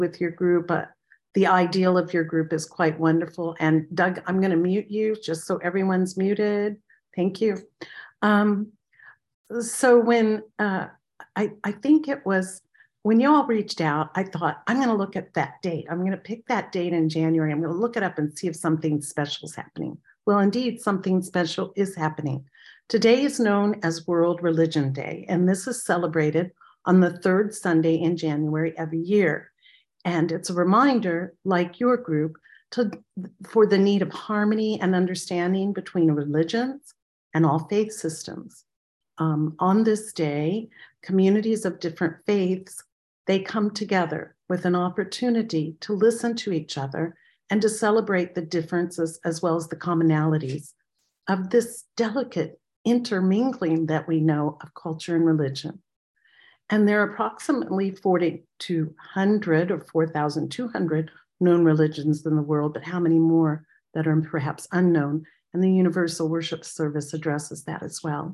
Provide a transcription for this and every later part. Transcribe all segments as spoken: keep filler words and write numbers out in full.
with your group. Uh, the ideal of your group is quite wonderful. And Doug, I'm going to mute you just so everyone's muted. Thank you. Um, so when uh, I, I think it was when you all reached out, I thought, I'm going to look at that date. I'm going to pick that date in January. I'm going to look it up and see if something special is happening. Well, indeed, something special is happening. Today is known as World Religion Day, and this is celebrated on the third Sunday in January every year. And it's a reminder, like your group, to, for the need of harmony and understanding between religions and all faith systems. Um, on this day, communities of different faiths, they come together with an opportunity to listen to each other and to celebrate the differences as well as the commonalities of this delicate intermingling that we know of culture and religion. And there are approximately forty-two hundred or four thousand two hundred known religions in the world, but how many more that are perhaps unknown? And the Universal Worship Service addresses that as well.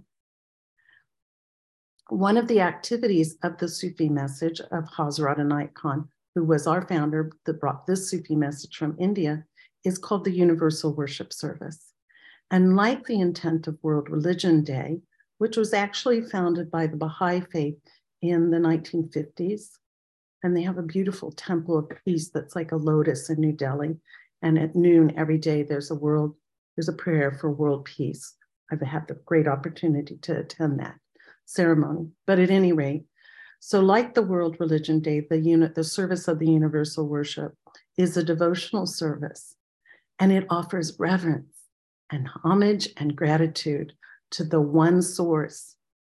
One of the activities of the Sufi message of Hazrat Inayat Khan, who was our founder that brought this Sufi message from India, is called the Universal Worship Service. And like the intent of World Religion Day, which was actually founded by the Baha'i faith in the nineteen fifties, and they have a beautiful temple of peace that's like a lotus in New Delhi. And at noon every day, there's a world, there's a prayer for world peace. I've had the great opportunity to attend that ceremony. But at any rate, so like the World Religion Day, the unit, the service of the Universal Worship is a devotional service, and it offers reverence and homage and gratitude to the one source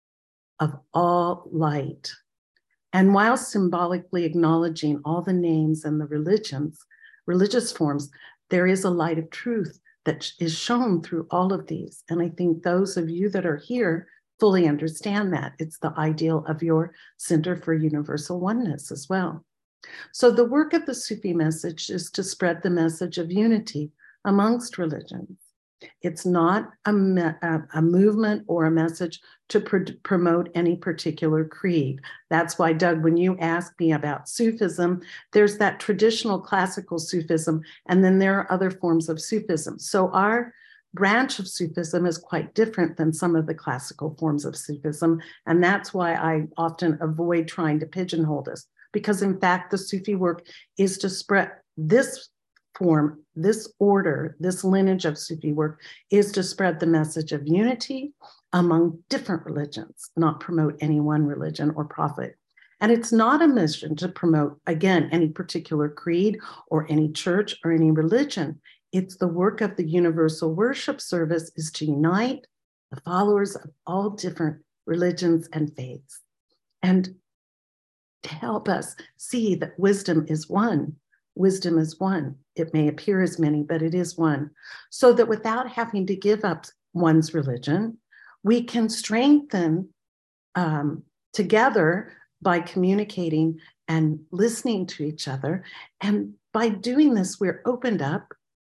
of all light. And while symbolically acknowledging all the names and the religions, religious forms, there is a light of truth that is shown through all of these. And I think those of you that are here fully understand that. It's the ideal of your Center for Universal Oneness as well. So the work of the Sufi message is to spread the message of unity amongst religions. It's not a, a, a movement or a message to pr promote any particular creed. That's why, Doug, when you ask me about Sufism, there's that traditional classical Sufism, and then there are other forms of Sufism. So our branch of Sufism is quite different than some of the classical forms of Sufism, and that's why I often avoid trying to pigeonhole this, because in fact, the Sufi work is to spread this form, this order, this lineage of Sufi work is to spread the message of unity among different religions, not promote any one religion or prophet. And it's not a mission to promote, again, any particular creed or any church or any religion. It's the work of the Universal Worship Service is to unite the followers of all different religions and faiths, and to help us see that wisdom is one. Wisdom is one. It may appear as many, but it is one. So that without having to give up one's religion, we can strengthen um, together by communicating and listening to each other. And by doing this, we're opened up.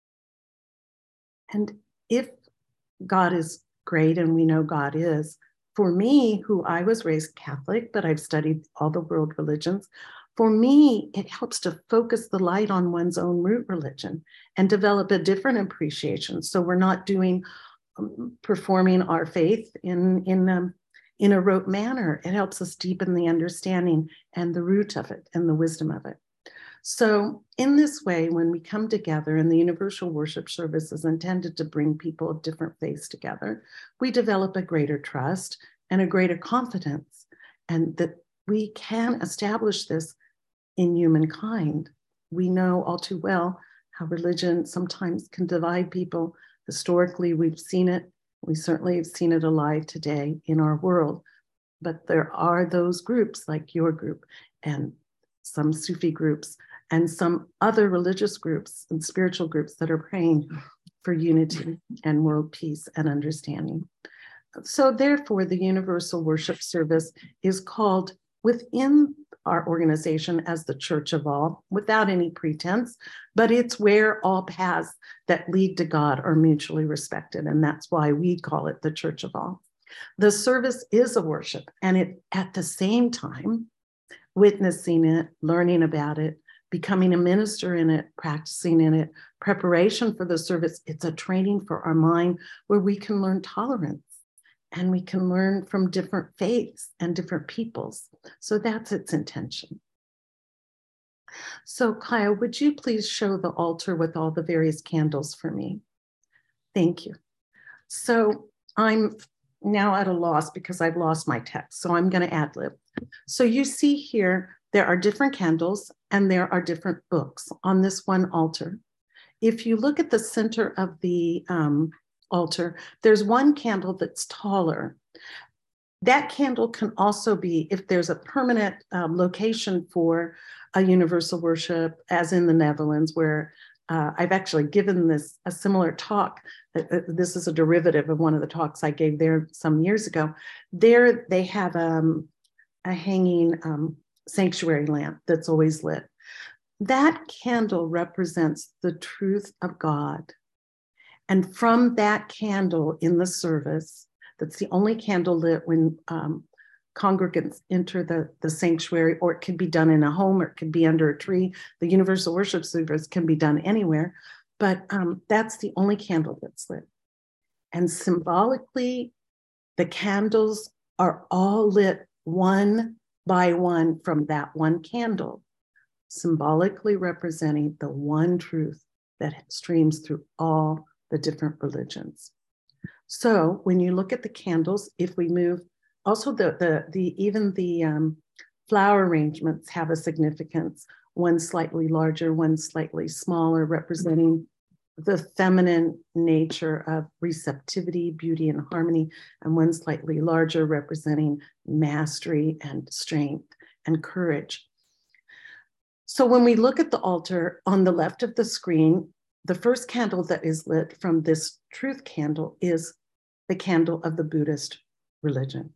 And if God is great, and we know God is, for me, who I was raised Catholic, but I've studied all the world religions, for me, it helps to focus the light on one's own root religion and develop a different appreciation. So we're not doing, um, performing our faith in, in, um, in a rote manner. It helps us deepen the understanding and the root of it and the wisdom of it. So in this way, when we come together, and the Universal Worship Service is intended to bring people of different faiths together, we develop a greater trust and a greater confidence, and that we can establish this in humankind. We know all too well how religion sometimes can divide people. Historically, we've seen it. We certainly have seen it alive today in our world. But there are those groups like your group and some Sufi groups and some other religious groups and spiritual groups that are praying for unity and world peace and understanding. So therefore, the Universal Worship Service is called within our organization as the Church of All, without any pretense, but it's where all paths that lead to God are mutually respected, and that's why we call it the Church of All. The service is a worship, and it, at the same time, witnessing it, learning about it, becoming a minister in it, practicing in it, preparation for the service. It's a training for our mind where we can learn tolerance and we can learn from different faiths and different peoples. So that's its intention. So Kyle, would you please show the altar with all the various candles for me? Thank you. So I'm now at a loss because I've lost my text. So I'm going to ad lib. So you see here, there are different candles and there are different books on this one altar. If you look at the center of the um, altar, there's one candle that's taller. That candle can also be, if there's a permanent um, location for a universal worship, as in the Netherlands, where uh, I've actually given this a similar talk. Uh, this is a derivative of one of the talks I gave there some years ago. There they have um, a hanging um, sanctuary lamp that's always lit. That candle represents the truth of God. And from that candle in the service, that's the only candle lit when um, congregants enter the, the sanctuary, or it can be done in a home, or it can be under a tree. The universal worship service can be done anywhere, but um, that's the only candle that's lit. And symbolically, the candles are all lit one by one from that one candle, symbolically representing the one truth that streams through all the different religions. So when you look at the candles, if we move, also the, the, the even the um, flower arrangements have a significance, one slightly larger, one slightly smaller, representing the feminine nature of receptivity, beauty, and harmony, and one slightly larger, representing mastery and strength and courage. So when we look at the altar on the left of the screen, the first candle that is lit from this truth candle is the candle of the Buddhist religion.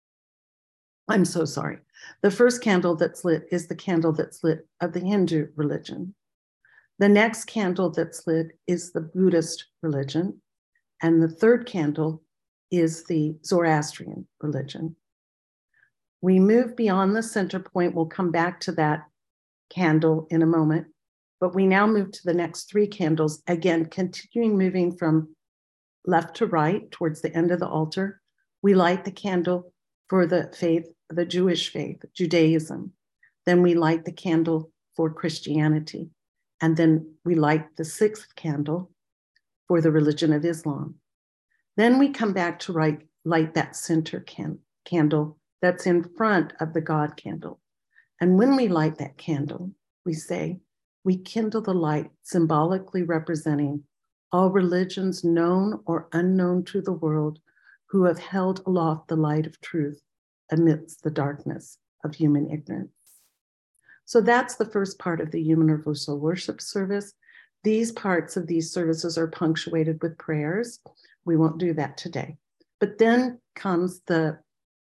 I'm so sorry. The first candle that's lit is the candle that's lit of the Hindu religion. The next candle that's lit is the Buddhist religion. And the third candle is the Zoroastrian religion. We move beyond the center point. We'll come back to that candle in a moment. But we now move to the next three candles, again, continuing moving from left to right towards the end of the altar. We light the candle for the faith, the Jewish faith, Judaism. Then we light the candle for Christianity. And then we light the sixth candle for the religion of Islam. Then we come back to right, light that center can, candle that's in front of the God candle. And when we light that candle, we say, we kindle the light symbolically representing all religions known or unknown to the world who have held aloft the light of truth amidst the darkness of human ignorance. So that's the first part of the universal worship service. These parts of these services are punctuated with prayers. We won't do that today. But then comes the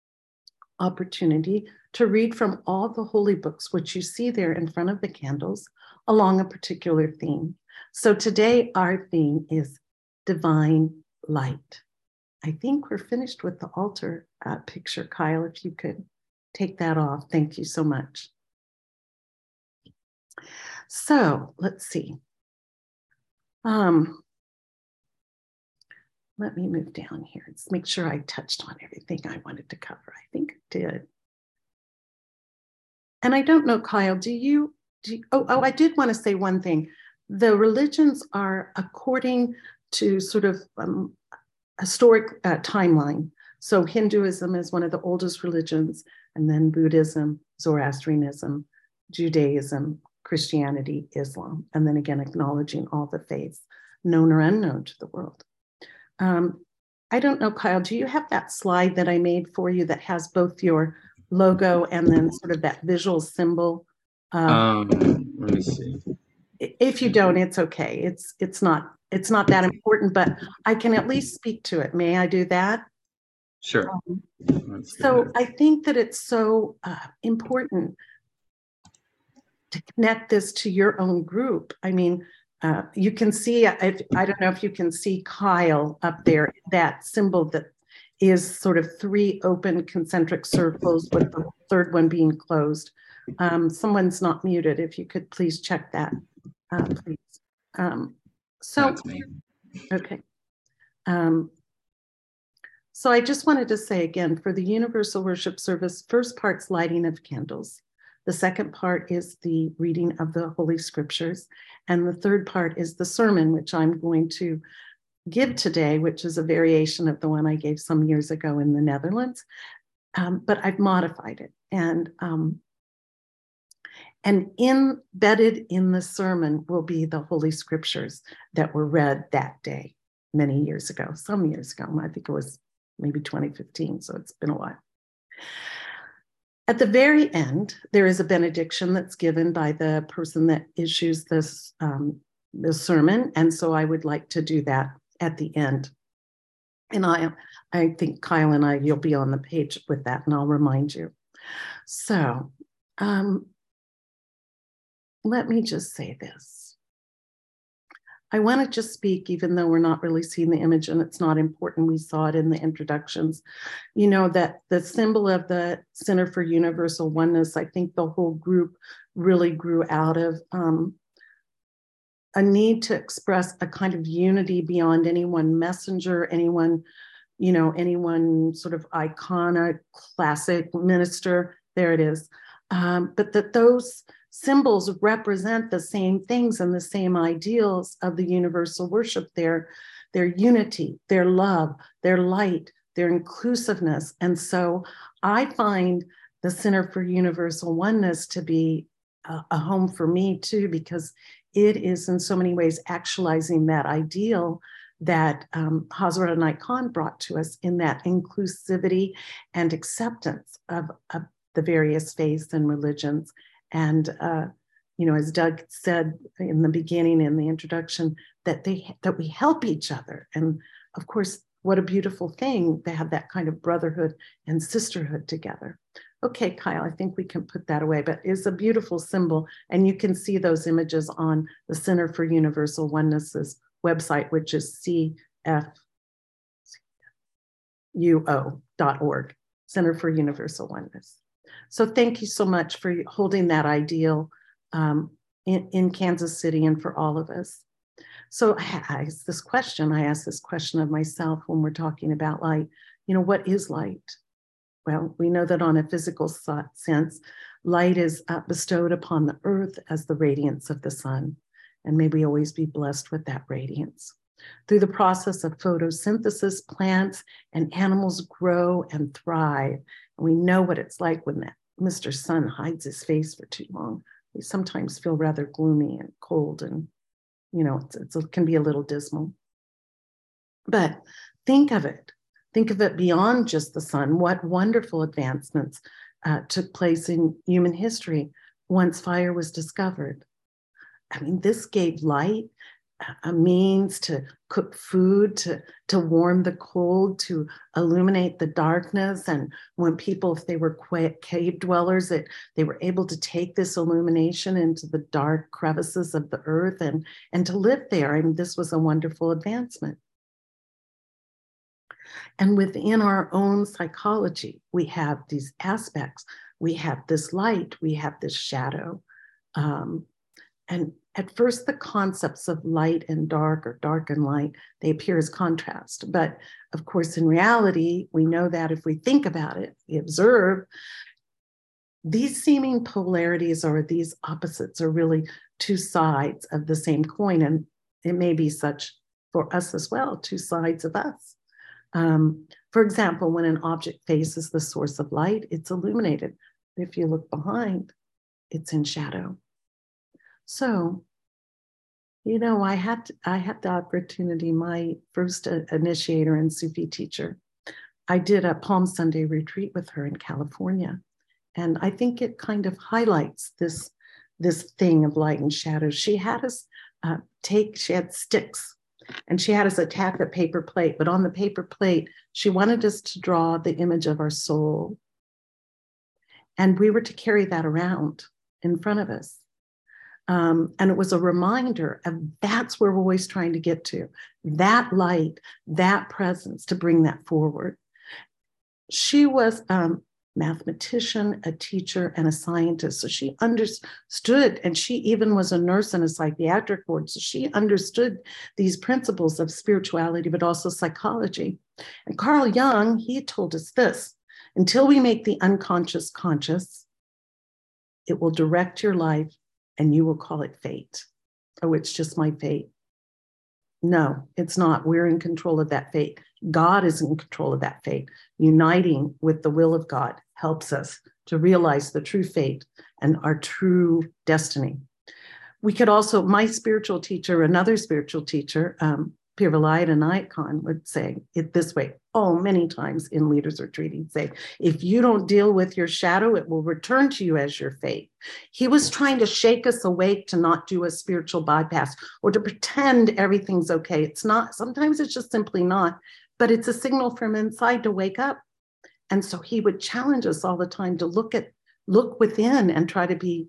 opportunity to read from all the holy books, which you see there in front of the candles, along a particular theme. So today our theme is divine light. I think we're finished with the altar uh, picture. Kyle, if you could take that off. Thank you so much. So let's see. Um, let me move down here. Let's make sure I touched on everything I wanted to cover. I think I did. And I don't know, Kyle, do you, do you oh, oh, I did want to say one thing. The religions are according to sort of um, historic uh, timeline. So Hinduism is one of the oldest religions, and then Buddhism, Zoroastrianism, Judaism, Christianity, Islam, and then again, acknowledging all the faiths, known or unknown to the world. Um, I don't know, Kyle, do you have that slide that I made for you that has both your logo and then sort of that visual symbol? Uh, um, let me see. If you don't, it's okay. It's it's not it's not that important, but I can at least speak to it. May I do that? Sure. Um, so I think that it's so uh, important to connect this to your own group. I mean, uh, you can see, if, I don't know if you can see Kyle up there, that symbol that is sort of three open concentric circles with the third one being closed. Um, someone's not muted. If you could please check that, uh, please. Um, so, That's me. Okay. Um, so I just wanted to say again, for the Universal Worship Service, first part's lighting of candles. The second part is the reading of the Holy Scriptures. And the third part is the sermon, which I'm going to give today, which is a variation of the one I gave some years ago in the Netherlands. Um, but I've modified it. And, um, and embedded in the sermon will be the Holy Scriptures that were read that day, many years ago, some years ago. I think it was maybe twenty fifteen, so it's been a while. At the very end, there is a benediction that's given by the person that issues this, um, this sermon. And so I would like to do that at the end. And I, I think Kyle and I, you'll be on the page with that, and I'll remind you. So um, let me just say this. I want to just speak, even though we're not really seeing the image and it's not important, we saw it in the introductions, you know, that the symbol of the Center for Universal Oneness, I think the whole group really grew out of um, a need to express a kind of unity beyond any one messenger, anyone, you know, any one sort of iconic, classic minister, there it is. Um, but that those symbols represent the same things and the same ideals of the universal worship, their, their unity, their love, their light, their inclusiveness. And so I find the Center for Universal Oneness to be a, a home for me too, because it is in so many ways actualizing that ideal that um, Hazrat Inayat Khan brought to us, in that inclusivity and acceptance of, of the various faiths and religions. And, uh, you know, as Doug said in the beginning, in the introduction, that they that we help each other. And of course, what a beautiful thing to have that kind of brotherhood and sisterhood together. Okay, Kyle, I think we can put that away, but it's a beautiful symbol. And you can see those images on the Center for Universal Oneness's website, which is C F U O dot org, Center for Universal Oneness. So thank you so much for holding that ideal um, in, in Kansas City and for all of us. So I asked this question, I asked this question of myself when we're talking about light. You know, what is light? Well, we know that on a physical sense, light is uh, bestowed upon the earth as the radiance of the sun. And may we always be blessed with that radiance. Through the process of photosynthesis, plants and animals grow and thrive. And we know what it's like when that Mister Sun hides his face for too long. We sometimes feel rather gloomy and cold, and, you know, it's, it's, it can be a little dismal. But think of it. Think of it beyond just the sun. What wonderful advancements uh, took place in human history once fire was discovered. I mean, this gave light, a means to cook food, to, to warm the cold, to illuminate the darkness. And when people, if they were cave dwellers, it, they were able to take this illumination into the dark crevices of the earth and, and to live there. I mean, this was a wonderful advancement. And within our own psychology, we have these aspects. We have this light, we have this shadow. Um, and at first, the concepts of light and dark, or dark and light, they appear as contrast. But of course, in reality, we know that if we think about it, we observe, these seeming polarities or these opposites are really two sides of the same coin. And it may be such for us as well, two sides of us. Um, for example, when an object faces the source of light, it's illuminated. If you look behind, it's in shadow. So, you know, I had I had the opportunity, my first initiator and Sufi teacher, I did a Palm Sunday retreat with her in California. And I think it kind of highlights this, this thing of light and shadow. She had us uh, take, she had sticks, and she had us attack a paper plate. But on the paper plate, she wanted us to draw the image of our soul. And we were to carry that around in front of us. Um, and it was a reminder of that's where we're always trying to get to, that light, that presence, to bring that forward. she was a mathematician, a teacher, and a scientist. So she understood, and she even was a nurse in a psychiatric ward. So she understood these principles of spirituality, but also psychology. And Carl Jung, he told us this: until we make the unconscious conscious, it will direct your life and you will call it fate. Oh, it's just my fate. No, it's not. We're in control of that fate. God is in control of that fate. Uniting with the will of God helps us to realize the true fate and our true destiny. We could also, my spiritual teacher, another spiritual teacher, um, Pir Vilayat Inayat Khan, would say it this way, oh, many times in Leaders Retreat, he'd say, if you don't deal with your shadow, it will return to you as your fate. He was trying to shake us awake to not do a spiritual bypass or to pretend everything's okay. It's not. Sometimes it's just simply not, but it's a signal from inside to wake up. And so he would challenge us all the time to look at, look within and try to be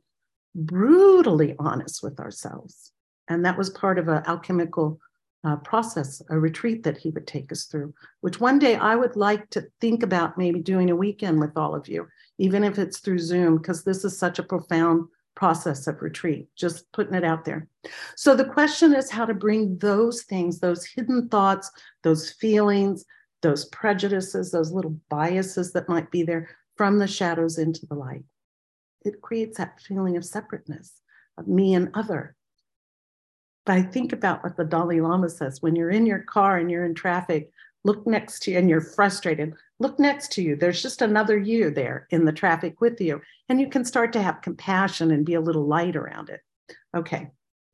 brutally honest with ourselves. And that was part of an alchemical uh, process, a retreat that he would take us through, which one day I would like to think about maybe doing a weekend with all of you, even if it's through Zoom, because this is such a profound process of retreat, just putting it out there. So the question is how to bring those things, those hidden thoughts, those feelings, those prejudices, those little biases that might be there from the shadows into the light. It creates that feeling of separateness, of me and other. But I think about what the Dalai Lama says, when you're in your car and you're in traffic, look next to you and you're frustrated, look next to you. There's just another you there in the traffic with you. And you can start to have compassion and be a little light around it. Okay.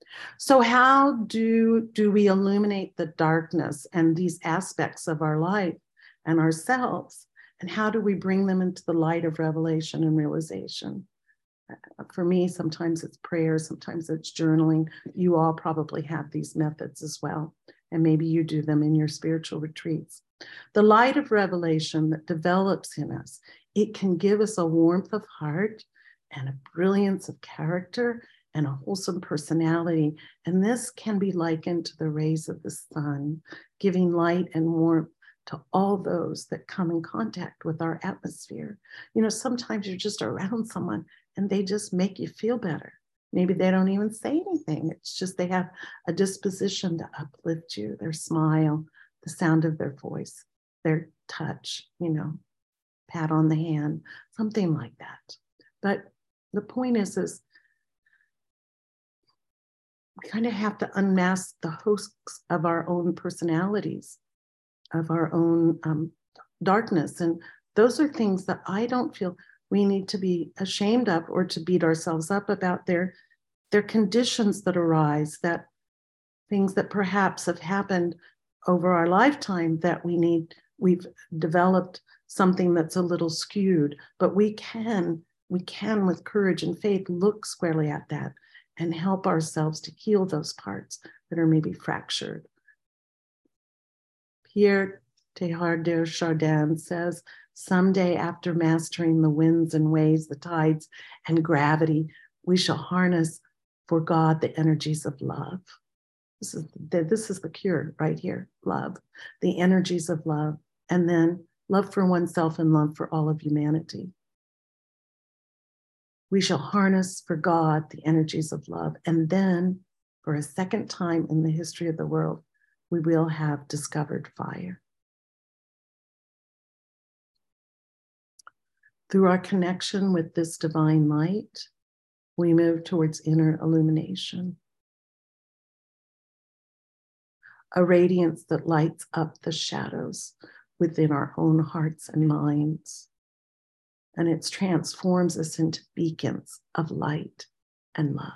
So how do, do we illuminate the darkness and these aspects of our life and ourselves? And how do we bring them into the light of revelation and realization? For me, sometimes it's prayer, sometimes it's journaling. You all probably have these methods as well, and maybe you do them in your spiritual retreats. The light of revelation that develops in us, it can give us a warmth of heart and a brilliance of character and a wholesome personality. And this can be likened to the rays of the sun, giving light and warmth to all those that come in contact with our atmosphere. You know, sometimes you're just around someone and they just make you feel better. Maybe they don't even say anything. It's just they have a disposition to uplift you, their smile, the sound of their voice, their touch, you know, pat on the hand, something like that. But the point is, is we kind of have to unmask the hosts of our own personalities, of our own um, darkness. And those are things that I don't feel we need to be ashamed of or to beat ourselves up about. Their, their conditions that arise, that things that perhaps have happened over our lifetime that we need, we've developed something that's a little skewed, but we can, we can with courage and faith look squarely at that and help ourselves to heal those parts that are maybe fractured. Pierre Teilhard de Chardin says, someday after mastering the winds and waves, the tides and gravity, we shall harness for God the energies of love. This is the, this is the cure right here, love, the energies of love, and then love for oneself and love for all of humanity. We shall harness for God the energies of love, and then for a second time in the history of the world, we will have discovered fire. Through our connection with this divine light, we move towards inner illumination, a radiance that lights up the shadows within our own hearts and minds, and it transforms us into beacons of light and love.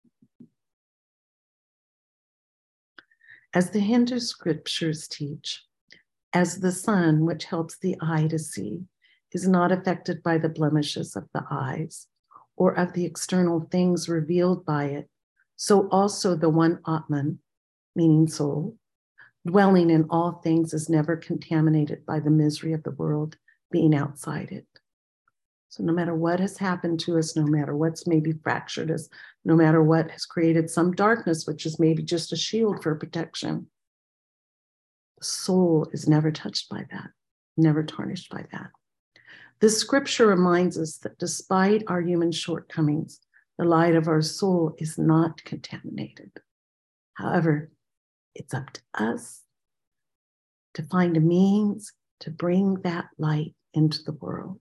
As the Hindu scriptures teach, as the sun, which helps the eye to see, is not affected by the blemishes of the eyes or of the external things revealed by it, so also the one Atman, meaning soul, dwelling in all things, is never contaminated by the misery of the world being outside it. So no matter what has happened to us, no matter what's maybe fractured us, no matter what has created some darkness, which is maybe just a shield for protection, the soul is never touched by that. never tarnished by that. This scripture reminds us that despite our human shortcomings, the light of our soul is not contaminated. However, it's up to us to find a means to bring that light into the world.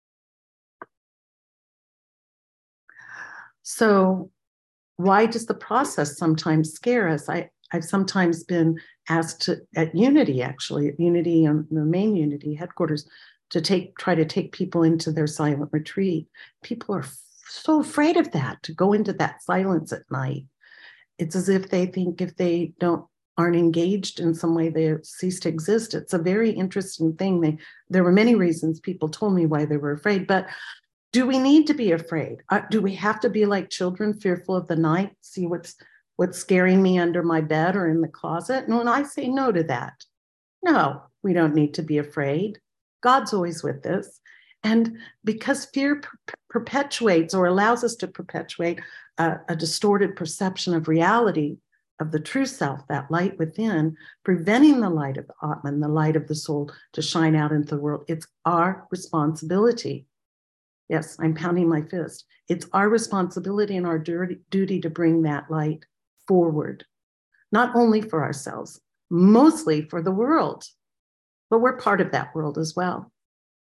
So why does the process sometimes scare us? I, I've sometimes been asked to, at Unity, actually, at Unity, um, the main Unity headquarters, to take try to take people into their silent retreat. People are f- so afraid of that, to go into that silence at night. It's as if they think if they don't aren't engaged in some way, they cease to exist. It's a very interesting thing. They, there were many reasons people told me why they were afraid, but do we need to be afraid? Uh, do we have to be like children, fearful of the night, see what's what's scaring me under my bed or in the closet? And when I say no to that, no, we don't need to be afraid. God's always with us. And because fear per- perpetuates or allows us to perpetuate a, a distorted perception of reality, of the true self, that light within, preventing the light of the Atman, the light of the soul, to shine out into the world, it's our responsibility. Yes, I'm pounding my fist. It's our responsibility and our duty, duty to bring that light forward, not only for ourselves, mostly for the world, but we're part of that world as well.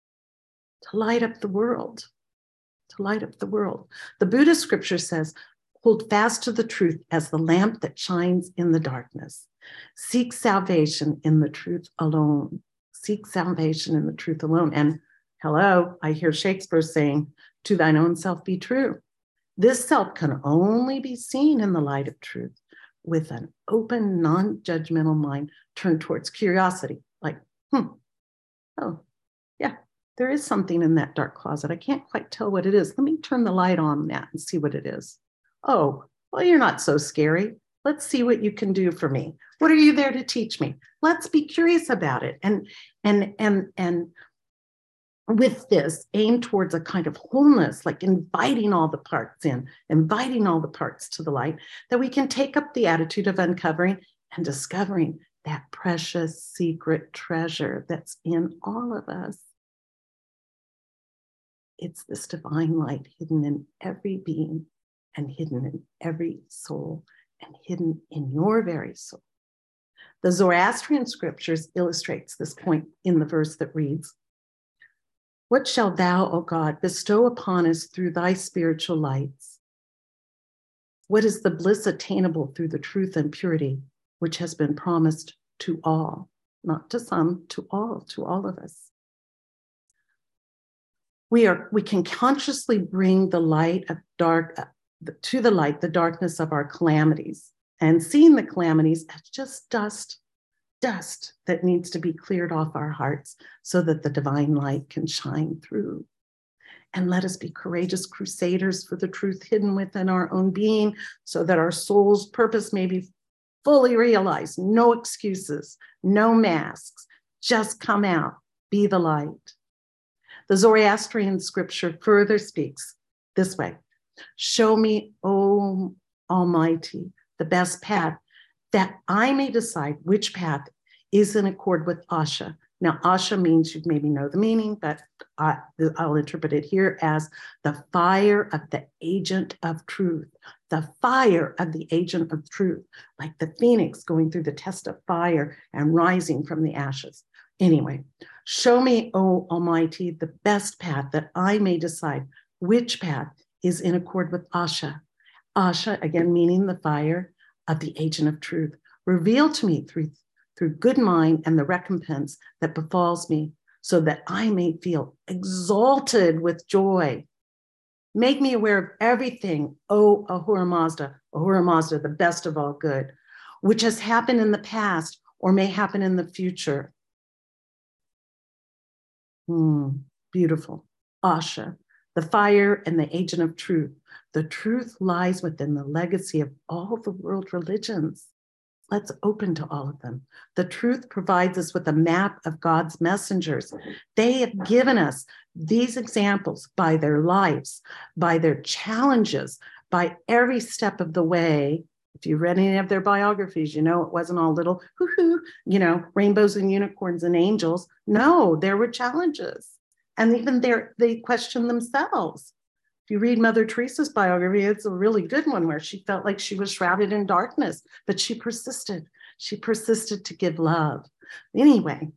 To light up the world, to light up the world. The Buddhist scripture says, hold fast to the truth as the lamp that shines in the darkness. Seek salvation in the truth alone. Seek salvation in the truth alone. And hello, I hear Shakespeare saying, to thine own self be true. This self can only be seen in the light of truth with an open, non-judgmental mind turned towards curiosity. Like, hmm, oh, yeah, there is something in that dark closet. I can't quite tell what it is. Let me turn the light on that and see what it is. Oh, well, you're not so scary. Let's see what you can do for me. What are you there to teach me? Let's be curious about it. And, and, and, and with this, aim towards a kind of wholeness, like inviting all the parts in, inviting all the parts to the light, that we can take up the attitude of uncovering and discovering that precious secret treasure that's in all of us. It's this divine light hidden in every being and hidden in every soul and hidden in your very soul. The Zoroastrian scriptures illustrates this point in the verse that reads, what shalt thou, O God, bestow upon us through thy spiritual lights? What is the bliss attainable through the truth and purity which has been promised to all, not to some, to all, to all of us? We are, we can consciously bring the light of dark, uh, to the light, the darkness of our calamities, and seeing the calamities as just dust, dust that needs to be cleared off our hearts so that the divine light can shine through. And let us be courageous crusaders for the truth hidden within our own being so that our soul's purpose may be fully realized. No excuses, no masks, just come out, be the light. The Zoroastrian scripture further speaks this way. Show me, O Almighty, the best path, that I may decide which path is in accord with Asha. Now, Asha means you maybe know the meaning, but I, I'll interpret it here as the fire of the agent of truth, the fire of the agent of truth, like the phoenix going through the test of fire and rising from the ashes. Anyway, show me, O Almighty, the best path that I may decide which path is in accord with Asha. Asha, again, meaning the fire of the agent of truth. Reveal to me through, through good mind and the recompense that befalls me so that I may feel exalted with joy. Make me aware of everything, O Ahura Mazda, Ahura Mazda, the best of all good, which has happened in the past or may happen in the future. Hmm, beautiful. Asha, the fire and the agent of truth. The truth lies within the legacy of all the world religions. Let's open to all of them. The truth provides us with a map of God's messengers. They have given us these examples by their lives, by their challenges, by every step of the way, If you read any of their biographies, you know, it wasn't all little, hoo-hoo, you know, rainbows and unicorns and angels. No, there were challenges. And even there, they questioned themselves. If you read Mother Teresa's biography, it's a really good one where she felt like she was shrouded in darkness, but she persisted. She persisted to give love. Anyway,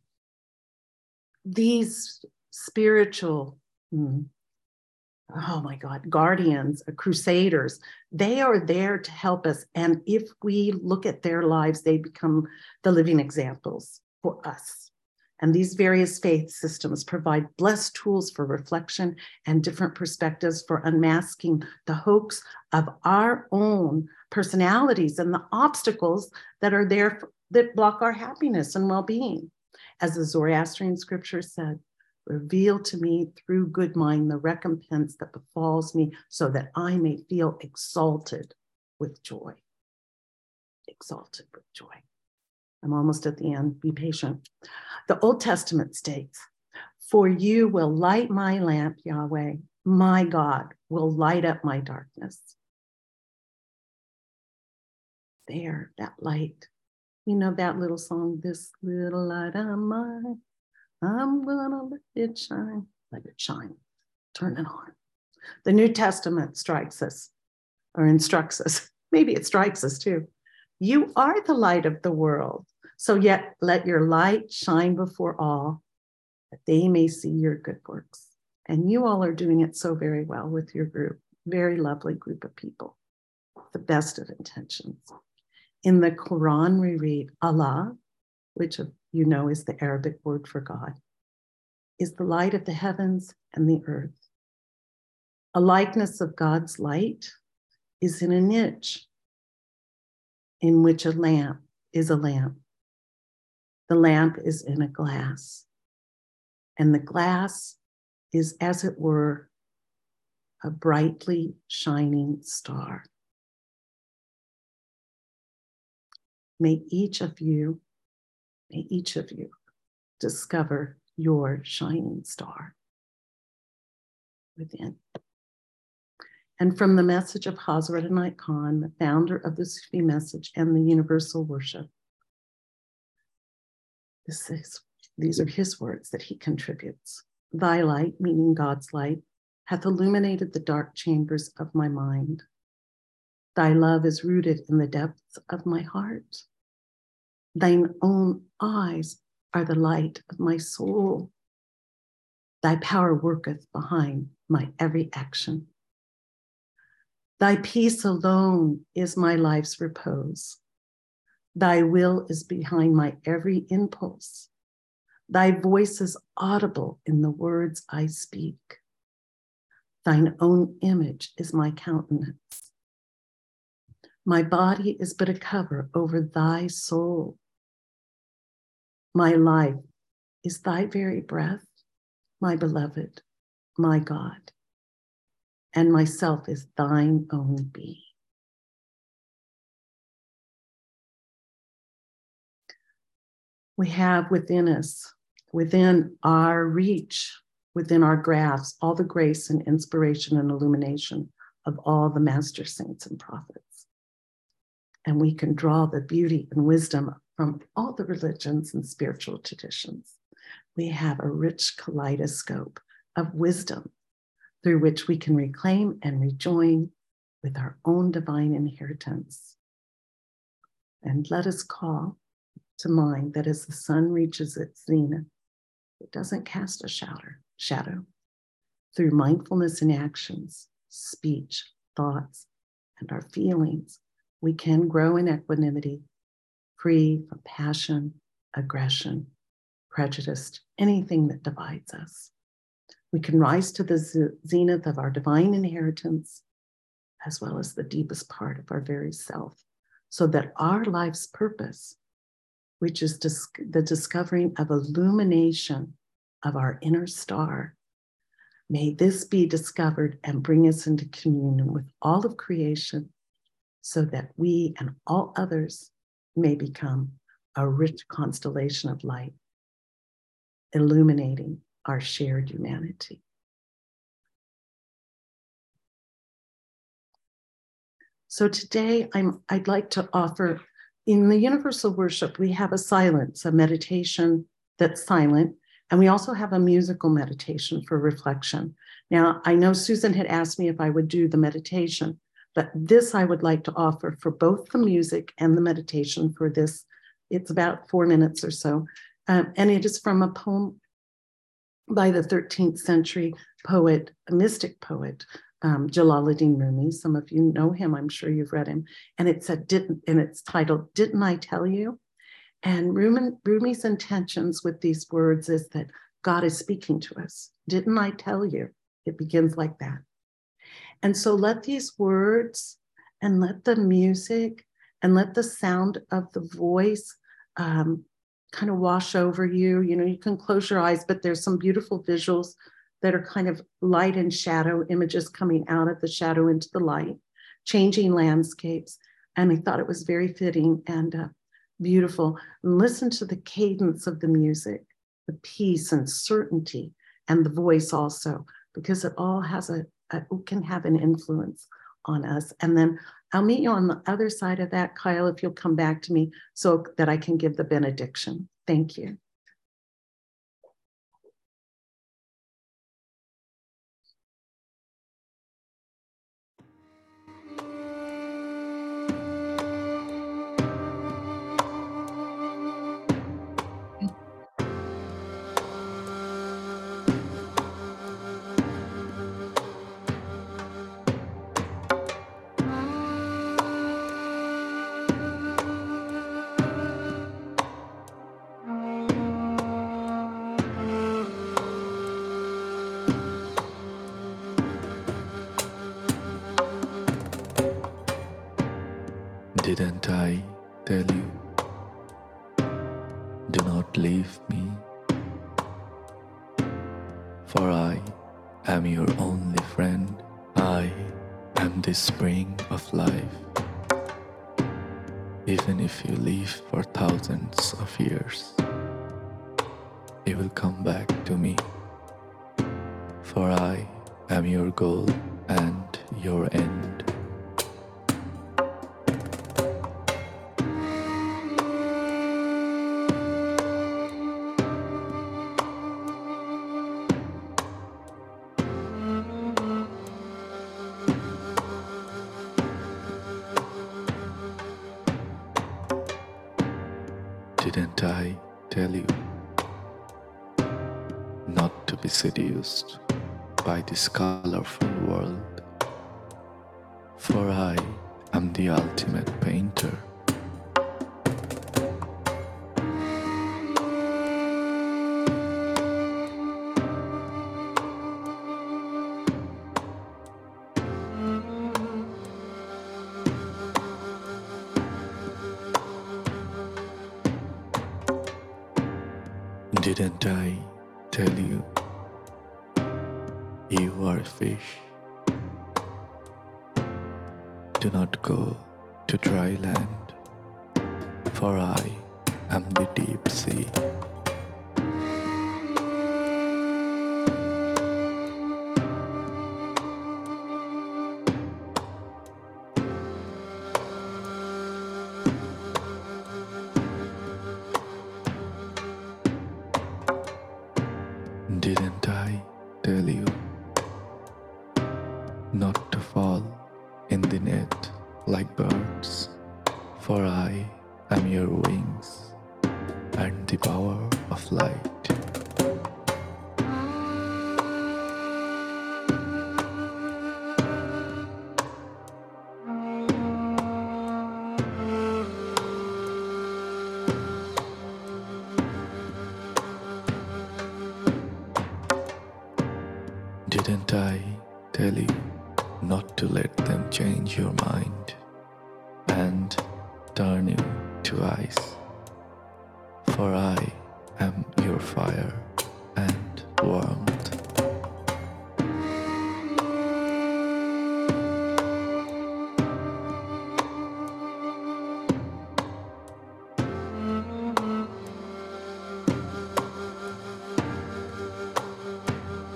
these spiritual, oh my God, guardians, crusaders, they are there to help us. And if we look at their lives, they become the living examples for us. And these various faith systems provide blessed tools for reflection and different perspectives for unmasking the hoax of our own personalities and the obstacles that are there for, that block our happiness and well-being. As the Zoroastrian scripture said, reveal to me through good mind the recompense that befalls me so that I may feel exalted with joy. Exalted with joy. I'm almost at the end. Be patient. The Old Testament states, for you will light my lamp, Yahweh. My God will light up my darkness. There, that light. You know that little song, this little light of mine, I'm gonna let it shine. Let it shine. Turn it on. The New Testament strikes us or instructs us. Maybe it strikes us too. You are the light of the world. So yet let your light shine before all, that they may see your good works. And you all are doing it so very well with your group. Very lovely group of people. The best of intentions. In the Quran, we read Allah, which you know is the Arabic word for God, is the light of the heavens and the earth. A likeness of God's light is in a niche in which a lamp is a lamp. The lamp is in a glass, and the glass is, as it were, a brightly shining star. May each of you, may each of you discover your shining star within. And from the message of Hazrat Inayat Khan, the founder of the Sufi message and the universal worship, this is, these are his words that he contributes. Thy light, meaning God's light, hath illuminated the dark chambers of my mind. Thy love is rooted in the depths of my heart. Thine own eyes are the light of my soul. Thy power worketh behind my every action. Thy peace alone is my life's repose. Thy will is behind my every impulse. Thy voice is audible in the words I speak. Thine own image is my countenance. My body is but a cover over thy soul. My life is thy very breath, my beloved, my God, and myself is thine own being. We have within us, within our reach, within our grasp, all the grace and inspiration and illumination of all the master saints and prophets. And we can draw the beauty and wisdom from all the religions and spiritual traditions. We have a rich kaleidoscope of wisdom through which we can reclaim and rejoin with our own divine inheritance. And let us call to mind that as the sun reaches its zenith, it doesn't cast a shadow, shadow. Through mindfulness in actions, speech, thoughts, and our feelings, we can grow in equanimity, free from passion, aggression, prejudice, anything that divides us. We can rise to the zenith of our divine inheritance, as well as the deepest part of our very self, so that our life's purpose, which is dis- the discovering of illumination of our inner star, may this be discovered and bring us into communion with all of creation, so that we and all others may become a rich constellation of light, illuminating our shared humanity. So today I'm, I'd like to offer, in the universal worship, we have a silence, a meditation that's silent, and we also have a musical meditation for reflection. Now, I know Susan had asked me if I would do the meditation, but this I would like to offer for both the music and the meditation for this. It's about four minutes or so. Um, and it is from a poem by the thirteenth century poet, a mystic poet, um, Jalaluddin Rumi. Some of you know him, I'm sure you've read him. And it said, didn't, and it's titled, Didn't I Tell You? And Rumi, Rumi's intentions with these words is that God is speaking to us. Didn't I tell you? It begins like that. And so let these words and let the music and let the sound of the voice um, kind of wash over you. You know, you can close your eyes, but there's some beautiful visuals that are kind of light and shadow images coming out of the shadow into the light, changing landscapes. And I thought it was very fitting and uh, beautiful. And listen to the cadence of the music, the peace and certainty, and the voice also, because it all has a, a can have an influence on us. And then I'll meet you on the other side of that, Kyle, if you'll come back to me so that I can give the benediction. Thank you. Didn't I tell you, do not leave me, for I am your only friend. I am the spring of life. Even if you live for thousands of years, you will come back to me, for I am your goal and your end. Didn't I tell you not to be seduced by this colorful world? For I am the ultimate painter. Didn't I tell you, you are a fish? Do not go to dry land, for I am the deep sea. Didn't I tell you not to fall in the net like birds? For I am your wings and the power of light. Didn't I tell you not to let them change your mind and turn you to ice? For I am your fire and warmth.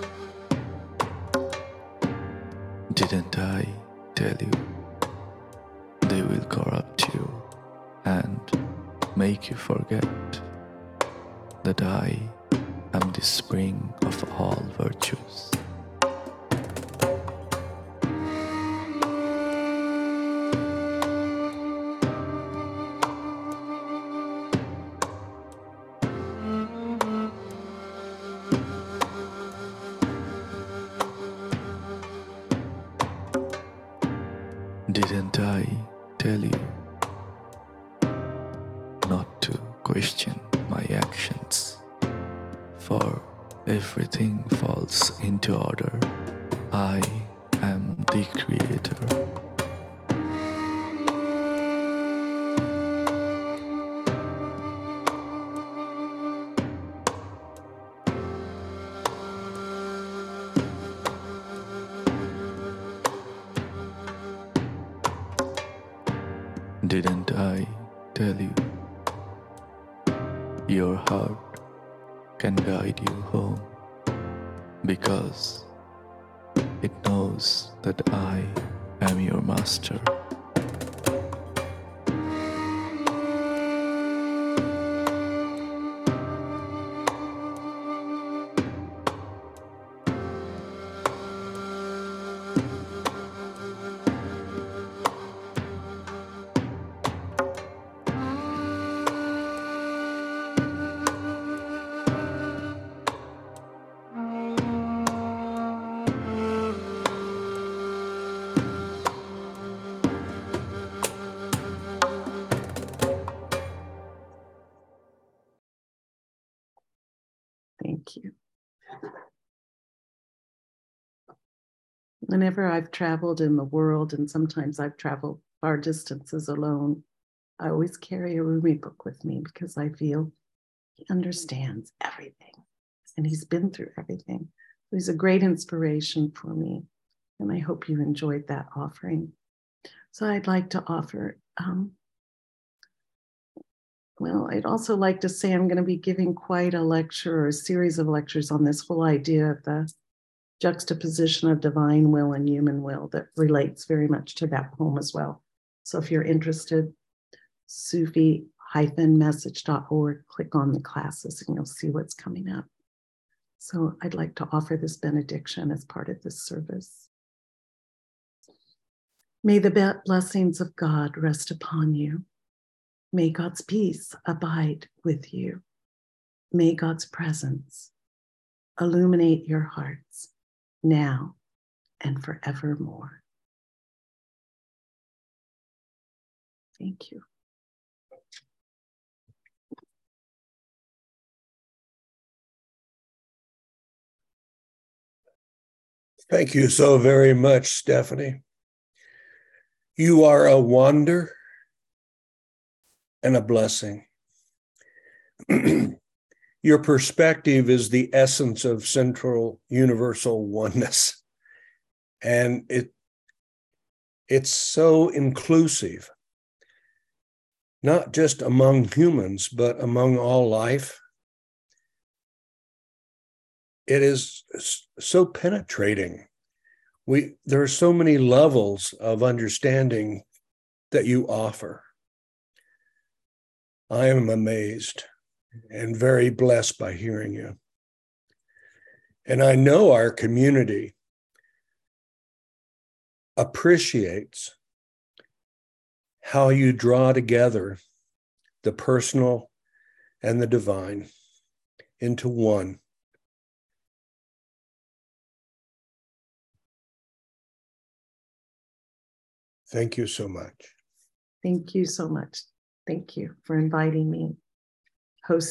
Didn't I tell you make you forget that I am the spring of all virtues. Didn't I tell you not to question my actions? For everything falls into order. I am the creator. Didn't I tell you your heart can guide you home because it knows that I am your master? Thank you. Whenever I've traveled in the world, and sometimes I've traveled far distances alone, I always carry a Rumi book with me because I feel he understands everything and he's been through everything. He's a great inspiration for me, and I hope you enjoyed that offering. So I'd like to offer, um, well, I'd also like to say I'm going to be giving quite a lecture or a series of lectures on this whole idea of the juxtaposition of divine will and human will that relates very much to that poem as well. So if you're interested, Sufi message dot org, click on the classes and you'll see what's coming up. So I'd like to offer this benediction as part of this service. May the blessings of God rest upon you. May God's peace abide with you. May God's presence illuminate your hearts now and forevermore. Thank you. Thank you so very much, Stephanie. You are a wonder and a blessing. Your perspective is the essence of central universal oneness. And it it's so inclusive, not just among humans, but among all life. It is so penetrating. We there are so many levels of understanding that you offer. I am amazed and very blessed by hearing you. And I know our community appreciates how you draw together the personal and the divine into one. Thank you so much. Thank you so much. Thank you for inviting me. Host